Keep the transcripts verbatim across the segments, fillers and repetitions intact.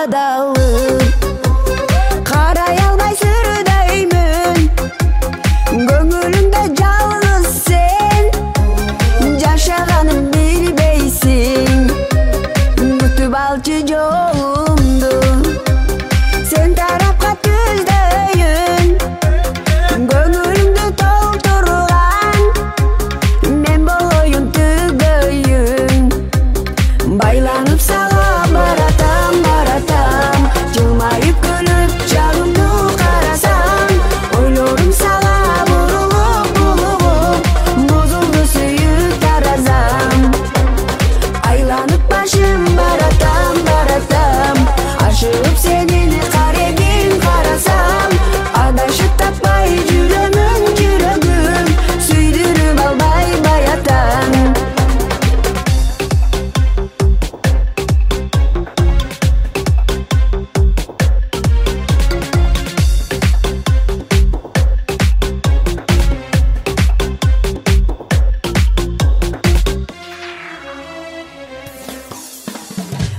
кадалып карай албай сүрдөймүн. Көңүлүмдө жалгыз сен жашаганын билбейсиң. Күтүп алчы жолумду сен тарапка түздөйүн. Көңүлүмдү толтурган мен болоюн түгөйүн. Байланып сага баратам, баратам, жылмайып күлүп жагымды карасам. Ойлорум сага бурулуп, булуп, бузулду сүйүк таразам. Айланып башым баратам, баратам, ашыгып сенин каребиң карасам. Адашып таппай жүрөмүн, жүрөгүм сүйдүрүп албай баятам.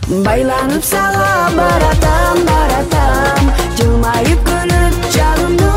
Байланып сага баратам, баратам, жылмайып күлүп жагымды